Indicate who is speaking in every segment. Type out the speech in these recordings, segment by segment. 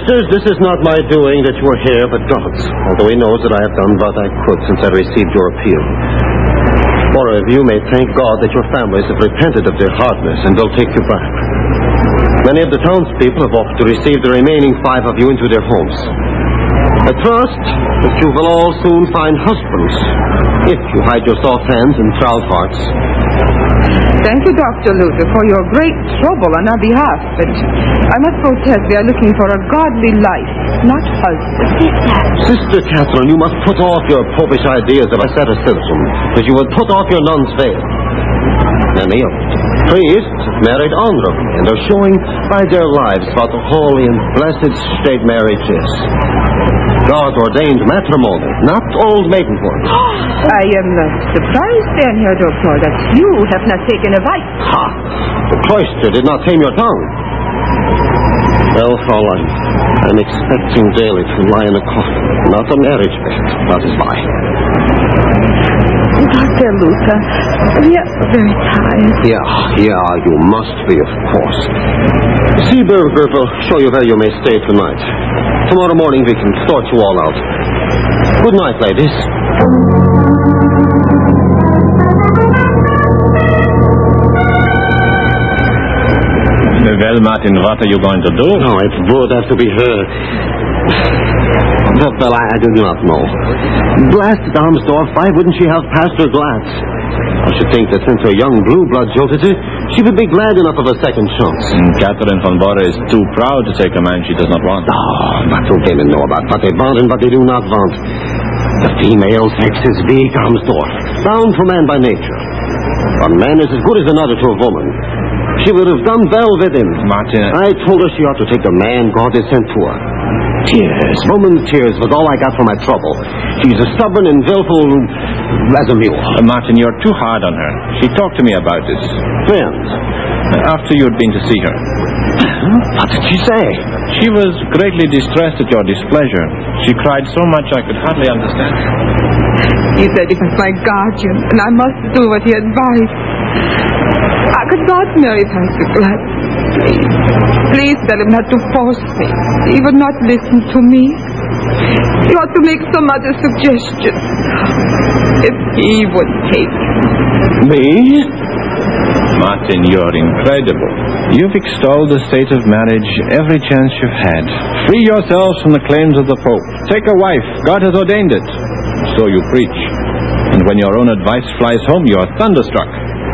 Speaker 1: sisters, this is not my doing that you are here, but God's. Although he knows that I have done what I could since I received your appeal. More of you may thank God that your families have repented of their hardness and will take you back. Many of the townspeople have offered to receive the remaining 5 of you into their homes. I trust that you will all soon find husbands, if you hide your soft hands and proud hearts.
Speaker 2: Thank you, Dr. Luther, for your great trouble on our behalf, but I must protest we are looking for a godly life, not husband.
Speaker 1: Sister Catherine, you must put off your popish ideas of asceticism, as you would put off your nun's veil. Many of the priests have married honorably and are showing by their lives what the holy and blessed state marriage is. God-ordained matrimony, not old maidenhood.
Speaker 2: I am surprised then, Herr Doctor, that you have not taken a wife.
Speaker 1: Ha! The cloister did not tame your tongue. Well, Fraulein, I'm expecting daily to lie in a coffin, not a marriage bed. That is why.
Speaker 2: Dr. Luther, we are very tired.
Speaker 1: Yeah, you must be, of course. Seeberger will show you where you may stay tonight. Tomorrow morning we can sort you all out. Good night, ladies.
Speaker 3: Well, Martin, what are you going to do?
Speaker 1: Oh, it would have to be her. Well, I do not know. Blasted Armsdorf, why wouldn't she have Pastor Glatz? I should think that since her young blue blood jilted her, she would be glad enough of a second chance.
Speaker 3: Catherine von Bora is too proud to take a man she does not want.
Speaker 1: Oh, what do women know about what they want and what they do not want? The female sex is weak, Armsdorf, bound for man by nature. One man is as good as another to a woman. She would have done well with him.
Speaker 3: Martin,
Speaker 1: I told her she ought to take the man God has sent to her. Tears, woman's tears, was all I got for my trouble. She's as stubborn and willful as a mule.
Speaker 3: Martin, you're too hard on her. She talked to me about this.
Speaker 1: When?
Speaker 3: After you'd been to see her.
Speaker 1: What did she say?
Speaker 3: She was greatly distressed at your displeasure. She cried so much I could hardly understand.
Speaker 2: He said he was my guardian, and I must do what he advised. I could not marry Pastor Glatz. Please tell him not to force me. He would not listen to me. He ought to make some other suggestion. If he would take
Speaker 1: me?
Speaker 3: Martin, you're incredible. You've extolled the state of marriage every chance you've had. Free yourselves from the claims of the Pope. Take a wife. God has ordained it. So you preach. And when your own advice flies home, you're thunderstruck.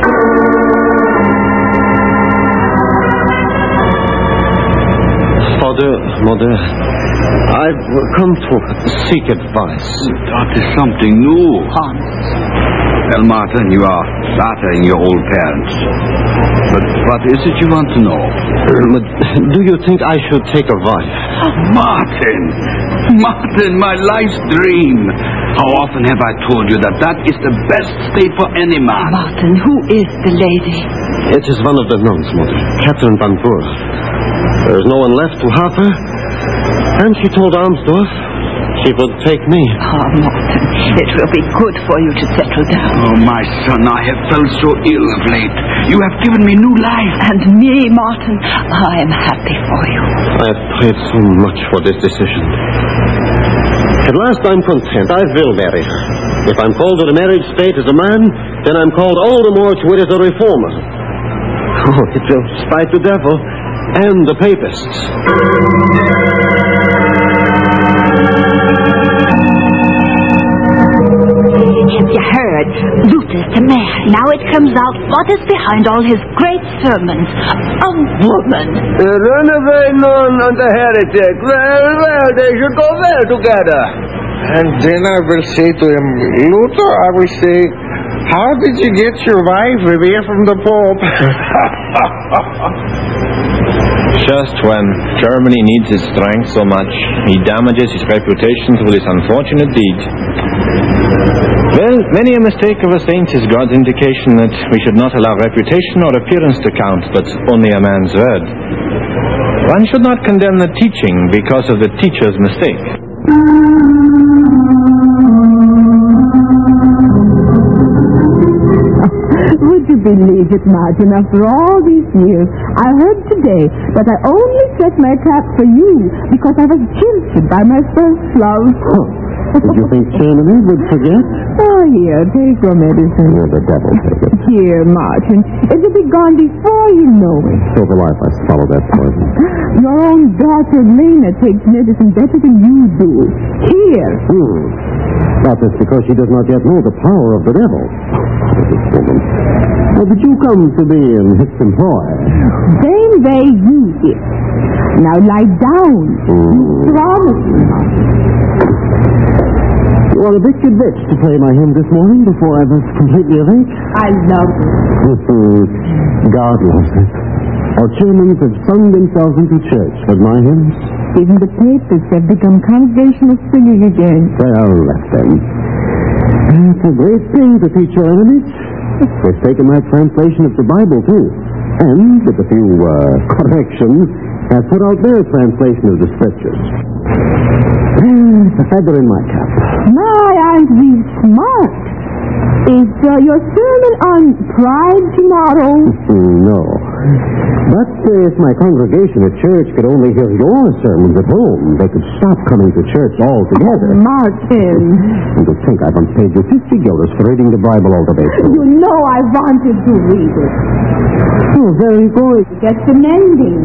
Speaker 1: Mother, I've come to seek advice.
Speaker 4: That is something new.
Speaker 2: Hans.
Speaker 4: Well, Martin, you are flattering your old parents. But what is it you want to know?
Speaker 1: Do you think I should take a wife?
Speaker 4: Martin, my life's dream. How often have I told you that that is the best state for any man?
Speaker 2: Martin, who is the lady?
Speaker 1: It is one of the nuns, Mother. Catherine von Bora. There is no one left to have her. And she told Armsdorf she would take me.
Speaker 2: Oh, Martin, it will be good for you to settle down.
Speaker 4: Oh, my son, I have felt so ill of late. You have given me new life.
Speaker 2: And me, Martin, I am happy for you.
Speaker 1: I have prayed so much for this decision. At last I'm content. I will marry her. If I'm called to the marriage state as a man, then I'm called all the more to it as a reformer. Oh, it will spite the devil and the papists.
Speaker 5: Have you heard? Luther's the mayor. Now it comes out what is behind all his great sermons. A woman.
Speaker 6: The runaway nun and the heretic. Well, they should go there together.
Speaker 7: And then I will say to him, Luther, I will say, how did you get your wife away from the Pope?
Speaker 3: Just when Germany needs his strength so much, he damages his reputation through this unfortunate deed. Well, many a mistake of a saint is God's indication that we should not allow reputation or appearance to count, but only a man's word. One should not condemn the teaching because of the teacher's mistake.
Speaker 8: Would you believe it, Martin? After all these years, I heard to
Speaker 2: day, but I only set my trap for you because I was jilted by my first love.
Speaker 1: Did you think Chairman would forget?
Speaker 2: Oh, here, take your medicine.
Speaker 1: Oh, the devil take it.
Speaker 2: Here, Martin. It'll be gone before you know it.
Speaker 1: So will I if I swallow that poison.
Speaker 2: Your own daughter, Lena, takes medicine better than you do. Here.
Speaker 1: Doubtless because she does not yet know the power of the devil. This woman. How did you come to be in his employ?
Speaker 2: Same way you did. Now lie down. You promised me, Martin.
Speaker 1: You are a bit convinced to play my hymn this morning before I was completely awake.
Speaker 2: I love it.
Speaker 1: God loves it. Our chairmen have sung themselves into church with my hymns.
Speaker 2: Even the papers have become congregational singing again.
Speaker 1: Well, let them. It's a great thing to teach your enemies. They've taken my translation of the Bible, too. And, with a few corrections, have put out their translation of the Scriptures. It's a feather in my cap.
Speaker 2: My, aren't we smart? Is your sermon on pride tomorrow?
Speaker 1: No. But if my congregation at church could only hear your sermons at home, they could stop coming to church altogether.
Speaker 2: Martin.
Speaker 1: And to think I've paid you $50 for reading the Bible all the way through.
Speaker 2: You know I wanted to read it.
Speaker 1: Oh, very good.
Speaker 2: Get the mending.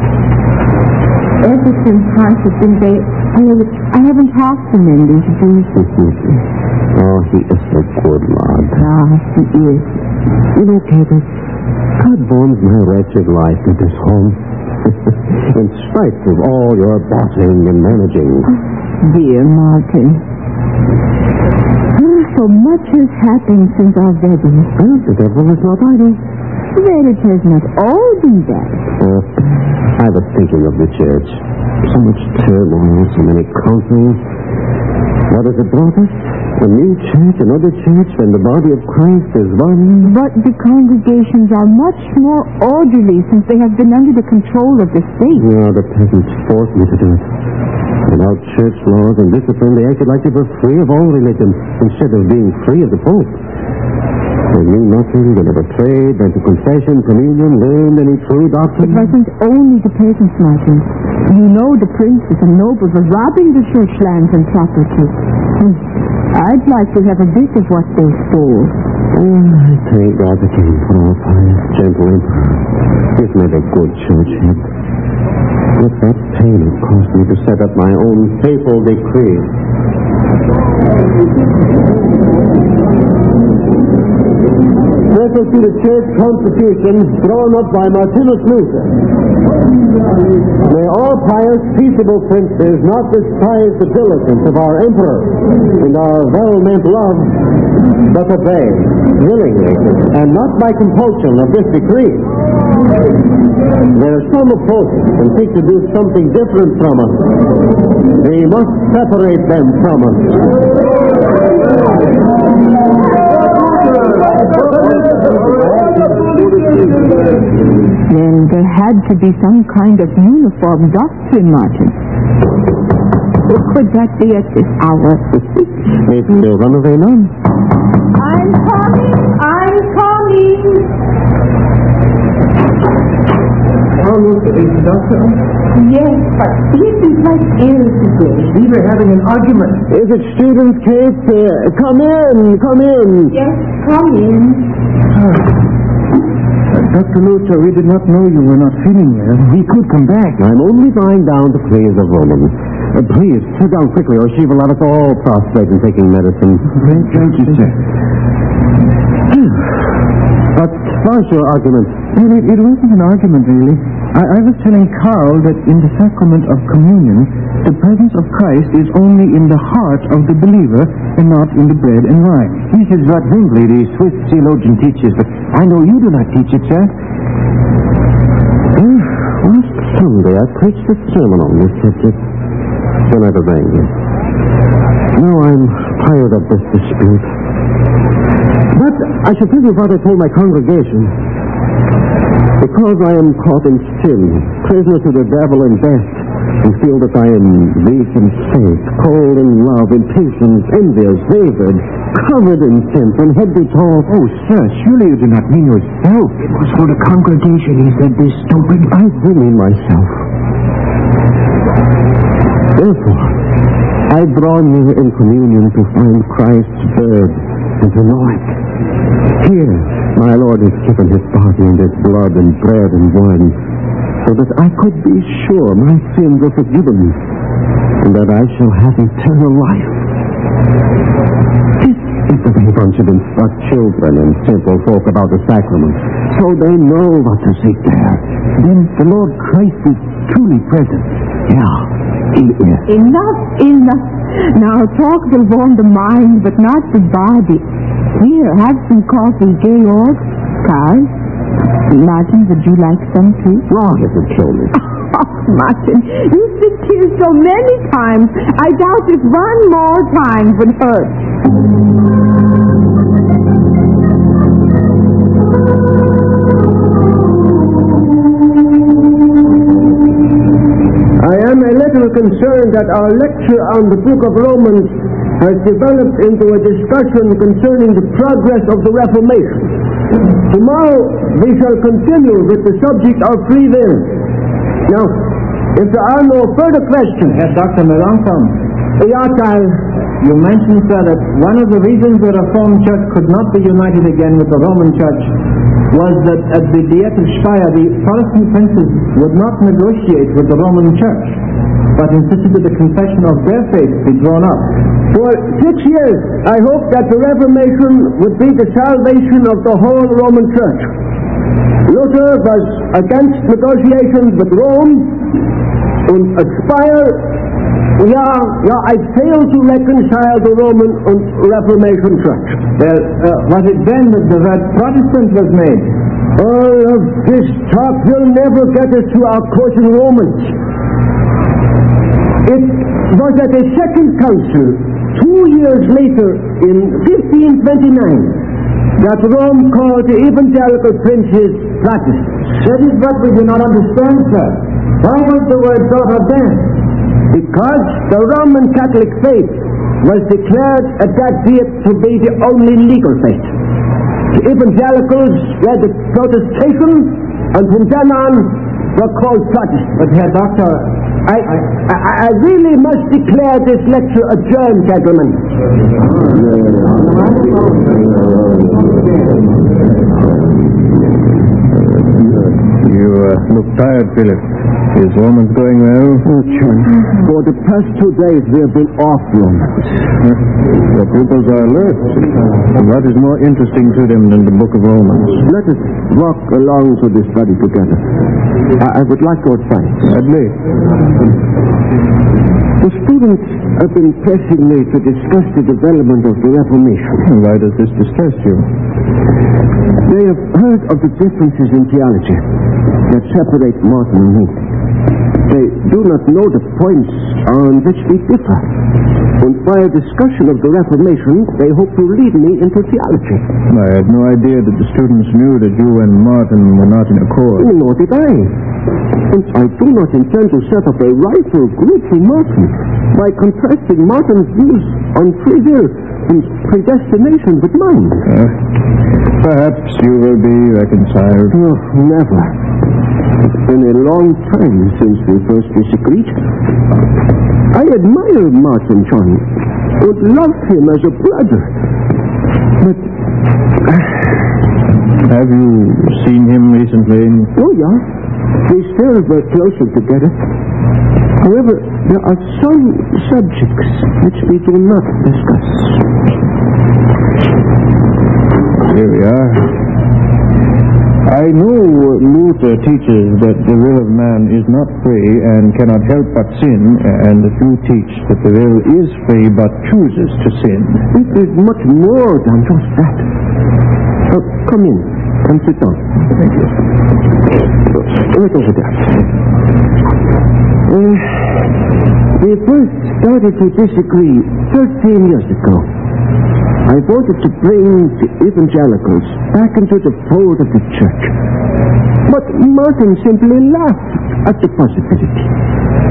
Speaker 2: Ever since Hans has been there, I haven't talked to Mending to do so.
Speaker 1: Oh, he is so good, Lord.
Speaker 2: Ah, he is.
Speaker 1: You know, Katie, God warms my wretched life in this home. In spite of all your bossing and managing.
Speaker 2: Dear Martin. So much has happened since our wedding.
Speaker 1: Well, the devil is not idle.
Speaker 2: Well, it has not all been bad.
Speaker 1: I was thinking of the church. So much turmoil, so many councils. What has it brought us? A new church, another church, when the body of Christ is one.
Speaker 2: But the congregations are much more orderly since they have been under the control of the state.
Speaker 1: Yeah, the peasants forced me to do it. Without church laws and discipline, they acted like they were free of all religion instead of being free of the Pope. They knew nothing, they never prayed, went to confession, communion, learned any true doctrine.
Speaker 2: It wasn't only the peasants, Martin. You know the princes and nobles were robbing the church lands and property. I'd like to have a bit of what they stole.
Speaker 1: I thank God the King for our pious, gentle emperor. He's made a good church head. With that pain it cost me to set up my own papal decree. Refer to the church constitution drawn up by Martinus Luther. May all pious, peaceable princes not despise the diligence of our emperor and our well-meant love, but obey willingly and not by compulsion of this decree. There are some opposers and seek to do something different from us. We must separate them from us.
Speaker 2: Then there had to be some kind of uniform doctrine, Martin. Could that be at this hour?
Speaker 1: It's the runaway nun.
Speaker 2: I'm coming.
Speaker 6: Almost the doctor?
Speaker 2: Yes, but he isn't quite ill today.
Speaker 6: We were having an argument.
Speaker 1: Is it students, Kate? Come in.
Speaker 2: Yes, come in.
Speaker 6: Dr. Luther, we did not know you were not feeling well. We could come back.
Speaker 1: I'm only lying down to please the woman. Please, sit down quickly, or she will have us all prostrate in taking medicine.
Speaker 6: Thank you, sir.
Speaker 1: But what's your argument?
Speaker 6: Well, it wasn't an argument, really. I was telling Carl that in the sacrament of communion, the presence of Christ is only in the heart of the believer and not in the bread and wine.
Speaker 1: This is what Zwingli, the Swiss theologian, teaches, but I know you do not teach it, sir. Last Sunday I preached a sermon on this subject. Then I rang you. Now I'm tired of this dispute. But I should tell you what I told my congregation. Because I am caught in sin, prisoner to the devil and death, and feel that I am weak in faith, cold in love, impatient, envious, wavered, covered in sin from head to toe.
Speaker 6: Oh, sir, surely you do not mean yourself. It was for the congregation he said this stupid...
Speaker 1: I do mean myself. Therefore, I draw near in communion to find Christ's bird and to know it. Here, my Lord has given his body and his blood and bread and wine, so that I could be sure my sins are forgiven and that I shall have eternal life. This is the way one should instruct children and simple folk about the sacrament, so they know what to seek there.
Speaker 6: Then the Lord Christ is truly present.
Speaker 1: Yeah, he is.
Speaker 2: Enough. Now talk will warm the mind, but not the body. Here, have some coffee, Georg. Carl. Martin, would you like some too?
Speaker 1: Oh, it would kill me.
Speaker 2: Oh, Martin, you sipped here so many times. I doubt if one more time would hurt.
Speaker 1: I am a little concerned that our lecture on the Book of Romans has developed into a discussion concerning the progress of the Reformation. Tomorrow we shall continue with the subject of free will. Now, if there are no further questions...
Speaker 6: Yes, Dr. Melanchthon.
Speaker 1: Carl.
Speaker 6: You mentioned, sir, that one of the reasons the Reformed Church could not be united again with the Roman Church was that at the Diet of Speyer, the Protestant princes would not negotiate with the Roman Church, but insisted that the confession of their faith be drawn up.
Speaker 1: For 6 years, I hoped that the Reformation would be the salvation of the whole Roman Church. Luther was against negotiations with Rome, and at Speyer, I failed to reconcile the Roman and Reformation Church.
Speaker 6: Well, was it then that the word Protestant was made?
Speaker 1: All of this talk will never get us to our course in Romans. It was at a second council, 2 years later, in 1529, that Rome called the evangelical princes Protestants.
Speaker 6: That is what we do not understand, sir. Why was the word brought up then?
Speaker 1: Because the Roman Catholic faith was declared at that date to be the only legal faith. The evangelicals were the protestations, and from then on were called Protestants.
Speaker 6: But Herr Doctor,
Speaker 1: I really must declare this lecture adjourned, gentlemen.
Speaker 3: You look tired, Philip. Is Romans going well?
Speaker 1: Oh, John, for the past 2 days we have been off Romans.
Speaker 3: The pupils are alert. What is more interesting to them than the book of Romans?
Speaker 1: Let us walk along to the study together. I would like your advice.
Speaker 3: Gladly.
Speaker 1: The students have been pressing me to discuss the development of the Reformation.
Speaker 3: Why does this distress you?
Speaker 1: They have heard of the differences in theology that separate Martin and me. They do not know the points on which we differ. And by a discussion of the Reformation, they hope to lead me into theology.
Speaker 3: I had no idea that the students knew that you and Martin were not in accord.
Speaker 1: Nor did I. And I do not intend to set up a rival group for Martin by contrasting Martin's views on free will and predestination with mine.
Speaker 3: Perhaps you will be reconciled.
Speaker 1: Oh, never. It's been a long time since we first disagreed. I admire Martin, John, and loved him as a brother. But...
Speaker 3: Have you seen him recently?
Speaker 1: Oh, yeah. We still were closer together. However, there are some subjects which we do not discuss.
Speaker 3: Here we are. I know Luther teaches that the will of man is not free and cannot help but sin, and that you teach that the will is free but chooses to sin.
Speaker 1: It is much more than just that. Come in. Come sit down.
Speaker 3: Thank you.
Speaker 1: Right over there. We first started to disagree 13 years ago. I wanted to bring the evangelicals back into the fold of the church. But Martin simply laughed at the possibility.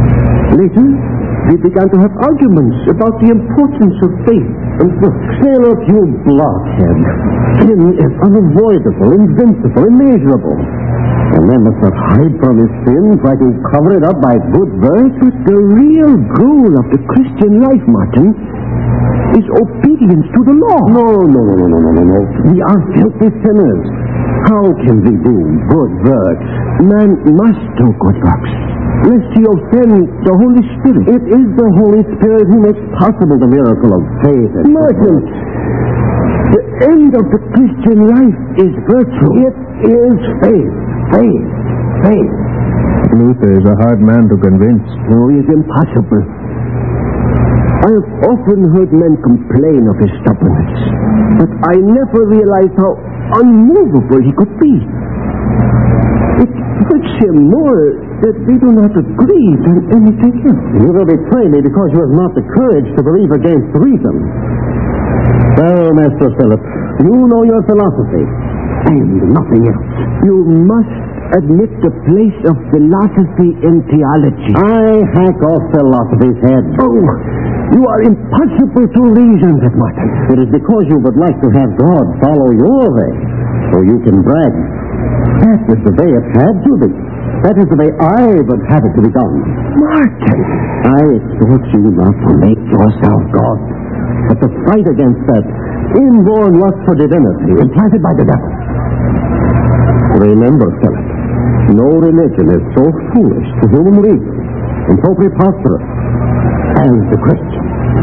Speaker 1: Later, they began to have arguments about the importance of faith and work. Philip, you blockhead. Sin is unavoidable, invincible, immeasurable. A man must not hide from his sin, try to cover it up by good works. But the real goal of the Christian life, Martin, is obedience to the law. No. We are filthy sinners. How can we do good works? Man must do good works, lest he offend the Holy Spirit. It is the Holy Spirit who makes possible the miracle of faith. Martin, the end of the Christian life is virtue. It is faith. Faith.
Speaker 6: Luther is a hard man to convince.
Speaker 1: No, he is impossible. I have often heard men complain of his stubbornness, but I never realized how unmovable he could be. It hurts him more that we do not agree than anything else. You will betray me because you have not the courage to believe against reason. Well, Master Philip, you know your philosophy, and nothing else. You must admit the place of philosophy in theology. I hack off philosophy's head. Oh, you are impossible to reason with, Martin. It is because you would like to have God follow your way, so you can brag. That is the way it had to be. That is the way I would have it to be done. Martin, I exhort you not to make yourself God, but to fight against that inborn lust for divinity implanted by the devil. Remember, Philip, no religion is so foolish to human reason and so preposterous as the Christian.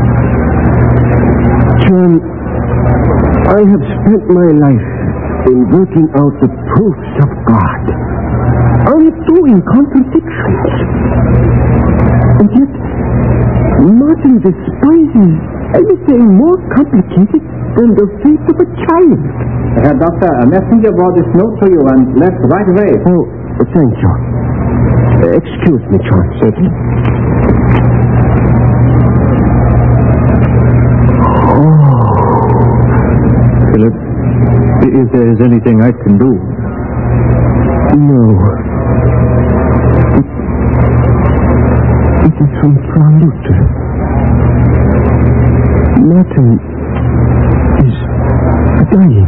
Speaker 1: John, I have spent my life in working out the proofs of God, undoing contradictions. And yet, Martin despises anything more complicated than the faith of a child.
Speaker 6: Herr Doctor, a messenger brought this note to you and left right away.
Speaker 1: Oh, thank you. Excuse me, John. Certainly.
Speaker 6: Philip, if there is anything I can do.
Speaker 1: No. It is from Frau Luther. Martin is dying.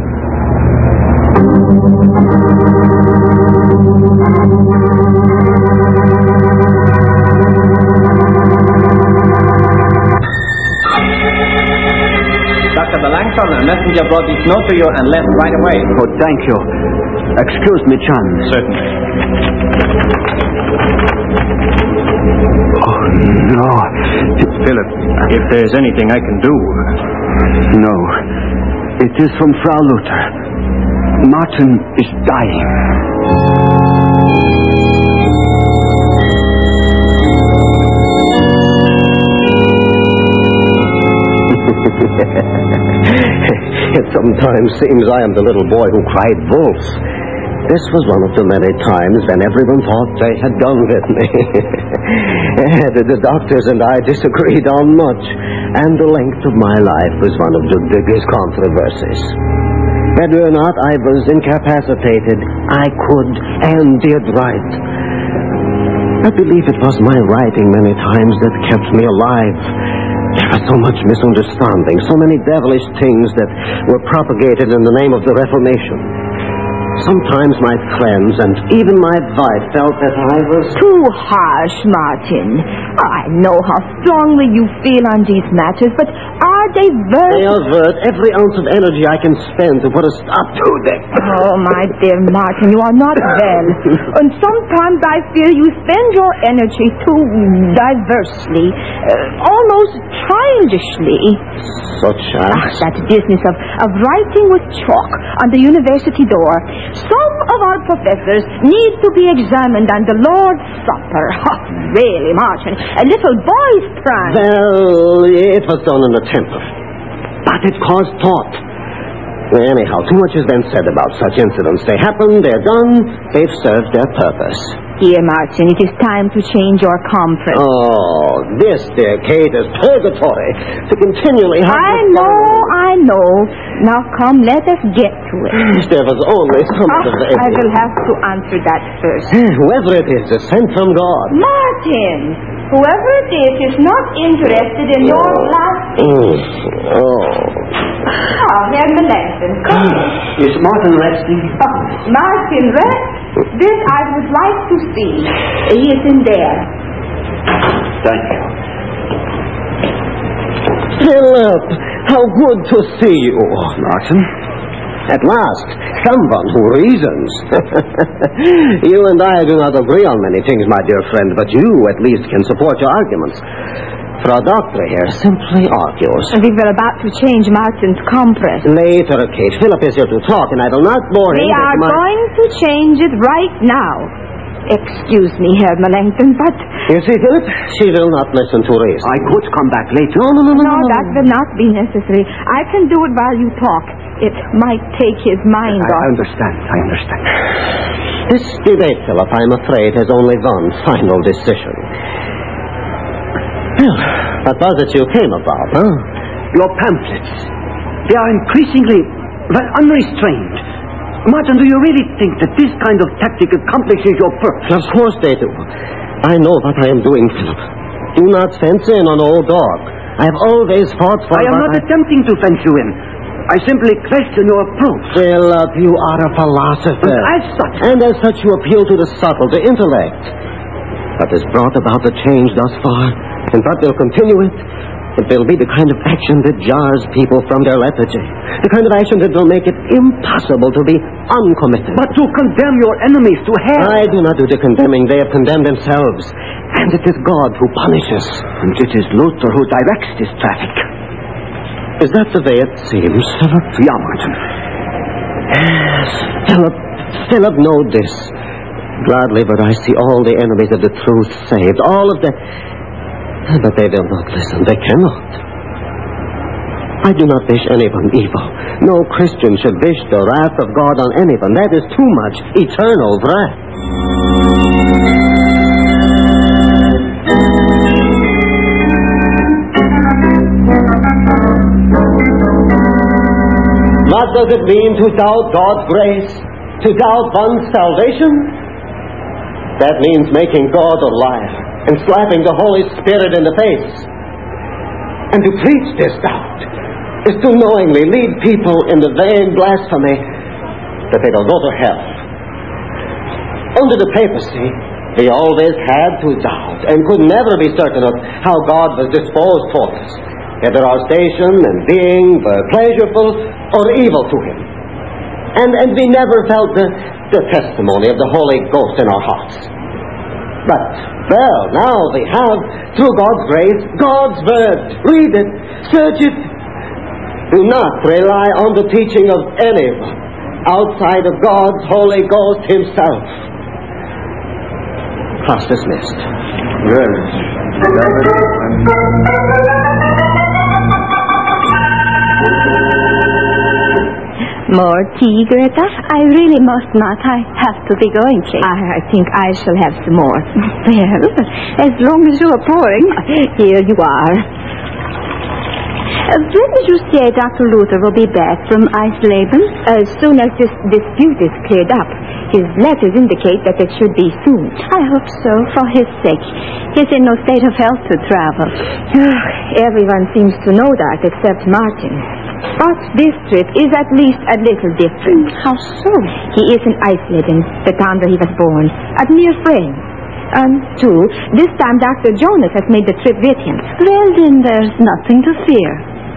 Speaker 3: Dr. Melanchthon, a messenger brought this note to you and left right away.
Speaker 4: Oh, thank you. Excuse me, Chan.
Speaker 3: Certainly.
Speaker 4: Oh, no.
Speaker 3: Philip, if there's anything I can do...
Speaker 4: No. It is from Frau Luther. Martin is dying.
Speaker 1: It sometimes seems I am the little boy who cried wolf. This was one of the many times when everyone thought they had done with me. The doctors and I disagreed on much, and the length of my life was one of the biggest controversies. Whether or not I was incapacitated, I could and did write. I believe it was my writing many times that kept me alive. There was so much misunderstanding, so many devilish things that were propagated in the name of the Reformation. Sometimes my friends and even my wife felt that I was...
Speaker 5: Too harsh, Martin. I know how strongly you feel on these matters, but are they
Speaker 1: They are worth every ounce of energy I can spend to put a stop to them.
Speaker 5: Oh, my dear Martin, you are not well. And sometimes I feel you spend your energy too diversely, almost childishly.
Speaker 1: Such as?
Speaker 5: That business of writing with chalk on the university door. Some of our professors need to be examined on the Lord's Supper. Oh, really, Martin, a little boy's prank.
Speaker 1: Well, it was done in a temper. But it caused thought. Anyhow, too much has been said about such incidents. They happen, they're done, they've served their purpose.
Speaker 5: Dear Martin, it is time to change your conference.
Speaker 1: Oh, this, dear Kate, is purgatory. To continually have...
Speaker 5: I know. Now come, let us get to it.
Speaker 1: There was only some of the
Speaker 5: I will have to answer that first.
Speaker 1: Whoever it is sent from God.
Speaker 5: Martin, whoever it is not interested in your last... Herr Melanchthon, come.
Speaker 8: Is Martin resting?
Speaker 5: Martin, rest? This I would like to see. He is in there.
Speaker 8: Thank you.
Speaker 1: Philip, how good to see you.
Speaker 8: Martin?
Speaker 1: At last, someone who reasons. You and I do not agree on many things, my dear friend, but you at least can support your arguments. For our doctor here simply argues.
Speaker 5: We were about to change Martin's compress.
Speaker 1: Later, Kate. Philip is here to talk, and I will not bore him.
Speaker 5: We are going to change it right now. Excuse me, Herr Melanchthon, but...
Speaker 1: You see, Philip, she will not listen to reason.
Speaker 8: I could come back later.
Speaker 5: No, that will not be necessary. I can do it while you talk. It might take his mind off.
Speaker 8: I understand.
Speaker 1: This debate, Philip, I'm afraid, has only one final decision. Well, what was it you came about, huh?
Speaker 8: Your pamphlets. They are increasingly, unrestrained. Martin, do you really think that this kind of tactic accomplishes your purpose?
Speaker 1: Of course they do. I know what I am doing, Philip. Do not fence in on old dog. I have always fought for...
Speaker 8: I am not attempting to fence you in. I simply question your approach.
Speaker 1: Philip, you are a philosopher. And as such you appeal to the subtle, the intellect. What has brought about the change thus far, and what will continue it, it will be the kind of action that jars people from their lethargy. The kind of action that will make it impossible to be uncommitted.
Speaker 8: But to condemn your enemies to hell...
Speaker 1: I do not do the condemning. They have condemned themselves. And it is God who punishes.
Speaker 8: And it is Luther who directs this traffic.
Speaker 1: Is that the way it seems, Philip?
Speaker 8: Yeah, Martin.
Speaker 1: Yes. Philip, know this. Gladly would I see all the enemies of the truth saved. All of them. But they will not listen. They cannot. I do not wish anyone evil. No Christian should wish the wrath of God on anyone. That is too much eternal wrath. What does it mean to doubt God's grace? To doubt one's salvation? That means making God a liar and slapping the Holy Spirit in the face. And to preach this doubt is to knowingly lead people in the vain blasphemy that they will go to hell. Under the papacy, we always had to doubt and could never be certain of how God was disposed toward us, whether our station and being were pleasurable or evil to Him. And we never felt the testimony of the Holy Ghost in our hearts. But, well, now we have, through God's grace, God's Word. Read it, search it. Do not rely on the teaching of anyone outside of God's Holy Ghost Himself. Class dismissed.
Speaker 8: Good.
Speaker 5: More tea, Greta? I really must not. I have to be going, Kate. I think I shall have some more. Well, as long as you are pouring. Here you are. When did you say Dr. Luther will be back from Eisleben? As soon as this dispute is cleared up. His letters indicate that it should be soon. I hope so, for his sake. He's in no state of health to travel. Everyone seems to know that, except Martin. But this trip is at least a little different. How so? He is in Eisleben, the town where he was born, a near friend. And two, this time Dr. Jonas has made the trip with him. Well, then there's nothing to fear.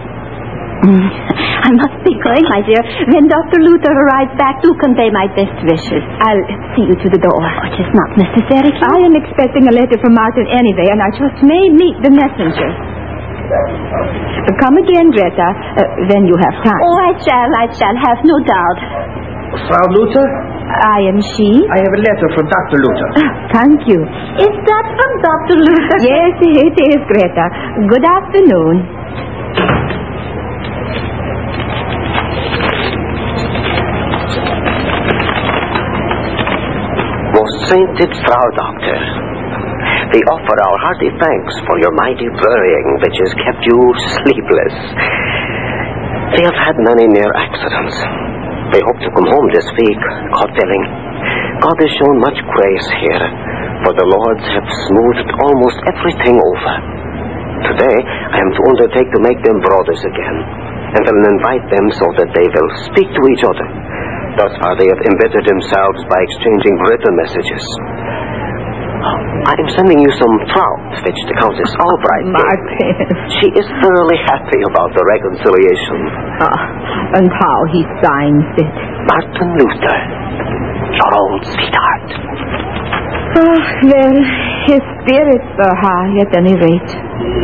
Speaker 5: I must be going, my dear. When Dr. Luther arrives back, do convey my best wishes. I'll see you to the door. It is not necessary. I am expecting a letter from Martin anyway, and I just may meet the messenger. Come again, Greta, when you have time. Oh, I shall have no doubt.
Speaker 8: Frau Luther?
Speaker 5: I am she.
Speaker 8: I have a letter from Dr. Luther.
Speaker 5: Thank you. Is that from Dr. Luther? Yes, it is, Greta. Good afternoon.
Speaker 9: Most sainted Frau Doctor, we offer our hearty thanks for your mighty worrying which has kept you sleepless. They have had many near accidents. They hope to come home this week, God willing. God has shown much grace here, for the Lords have smoothed almost everything over. Today, I am to undertake to make them brothers again, and will invite them so that they will speak to each other. Thus far, they have embittered themselves by exchanging written messages. I am sending you some trout, which the Countess Albright gave. She is thoroughly happy about the reconciliation.
Speaker 5: And how he signs it.
Speaker 9: Martin Luther, your old sweetheart.
Speaker 5: Well, his spirits are high at any rate.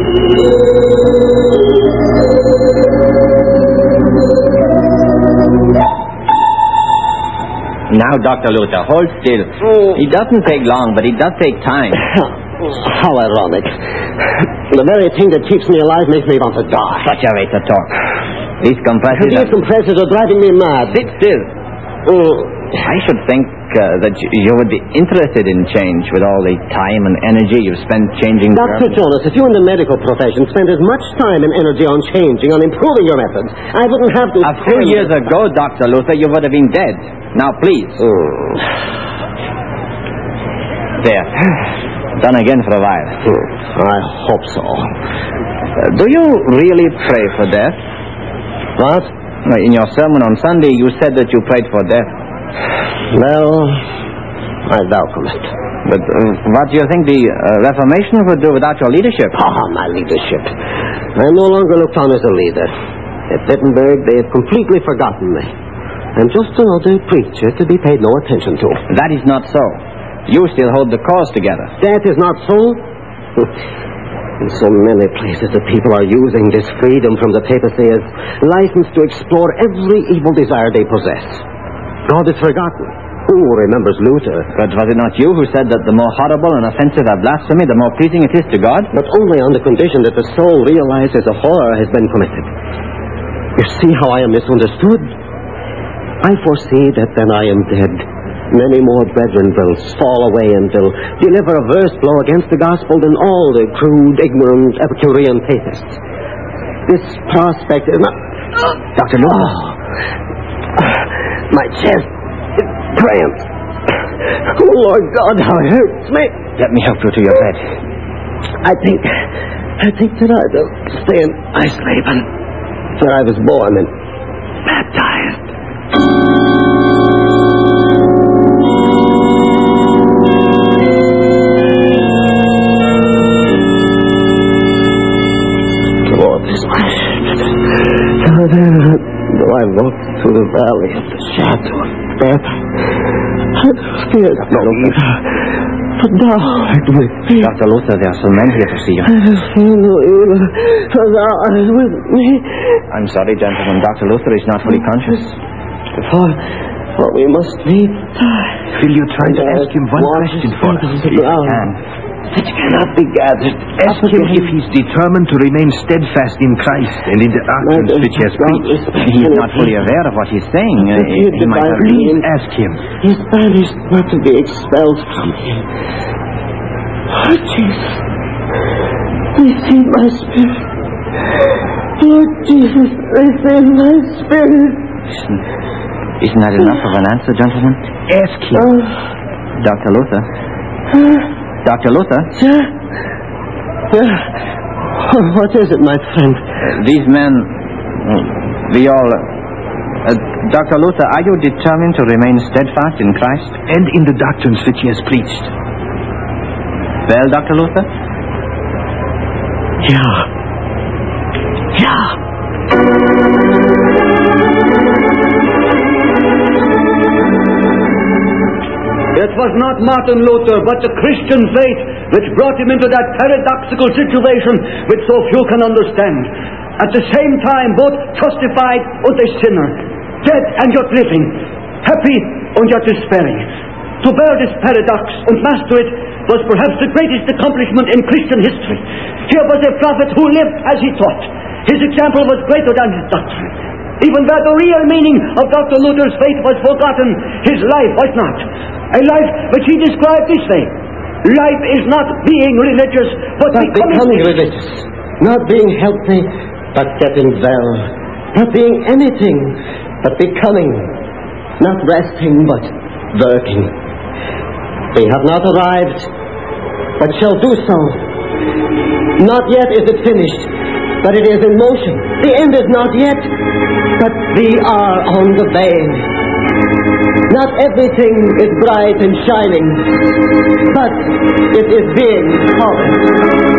Speaker 3: Now, Dr. Luther, hold still. It doesn't take long, but it does take time.
Speaker 1: How ironic. The very thing that keeps me alive makes me want to die.
Speaker 3: Such a way to talk. These compressors...
Speaker 1: These compressors are driving me mad.
Speaker 3: Sit still. I should think that you would be interested in change with all the time and energy you've spent changing...
Speaker 1: Dr. Jonas, if you in the medical profession spent as much time and energy on changing, on improving your methods, I wouldn't have to...
Speaker 3: A few years ago, Dr. Luther, you would have been dead. Now, please. There. Done again for a while.
Speaker 1: I hope so.
Speaker 3: Do you really pray for death?
Speaker 1: What?
Speaker 3: In your sermon on Sunday, you said that you prayed for death.
Speaker 1: Well, I welcome it.
Speaker 3: But what do you think the Reformation would do without your leadership?
Speaker 1: My leadership. I no longer looked on as a leader. At Wittenberg, they had completely forgotten me. I'm just another preacher to be paid no attention to.
Speaker 3: That is not so. You still hold the cause together.
Speaker 1: That is not so. In so many places, the people are using this freedom from the papacy as license to explore every evil desire they possess. God is forgotten. Who remembers Luther?
Speaker 3: But was it not you who said that the more horrible and offensive a blasphemy, the more pleasing it is to God?
Speaker 1: But only on the condition that the soul realizes a horror has been committed. You see how I am misunderstood? I foresee that then I am dead. Many more brethren will fall away and will deliver a worse blow against the gospel than all the crude, ignorant, Epicurean papists. This prospect is not...
Speaker 3: Dr. Luther.
Speaker 1: My chest, it cramps. Oh, Lord God, how it hurts me.
Speaker 3: Let me help you to your bed.
Speaker 1: I think that I will stay in Eisleben, where I was born and baptized. Though I walk through the valley of the shadow of death, I fear no evil, for thou art with me.
Speaker 3: Dr. Luther, there are so many here to see you.
Speaker 1: I fear no evil, for thou art with me.
Speaker 3: I'm sorry, gentlemen. Dr. Luther is not fully conscious.
Speaker 1: For we must need die.
Speaker 8: Will you try to ask him one question for us?
Speaker 3: If you can.
Speaker 1: Which cannot be gathered.
Speaker 8: Ask him if he's determined to remain steadfast in Christ and in the doctrines which he has preached.
Speaker 3: He is not fully aware of what he's saying. He might have...
Speaker 8: Please ask him.
Speaker 1: He is banished not to be expelled from him. Lord Jesus, receive my spirit. Lord Jesus, receive my spirit.
Speaker 3: Isn't that enough of an answer, gentlemen?
Speaker 8: Ask him.
Speaker 3: Dr. Luther. Dr. Luther?
Speaker 1: Sir? What is it, my friend?
Speaker 3: These men, we all... Dr. Luther, are you determined to remain steadfast in Christ?
Speaker 8: And in the doctrines which he has preached.
Speaker 3: Well, Dr. Luther?
Speaker 1: Yeah.
Speaker 8: It was not Martin Luther, but the Christian faith which brought him into that paradoxical situation which so few can understand. At the same time, both justified and a sinner, dead and yet living, happy and yet despairing. To bear this paradox and master it was perhaps the greatest accomplishment in Christian history. Here was a prophet who lived as he taught. His example was greater than his doctrine. Even where the real meaning of Dr. Luther's faith was forgotten, his life was not. A life which he described this way. Life is not being religious, but becoming
Speaker 1: religious. Not being healthy, but getting well. not being anything, but becoming, not resting, but working. They have not arrived, but shall do so. Not yet is it finished, but it is in motion. The end is not yet, but we are on the way. Not everything is bright and shining, but it is being polished.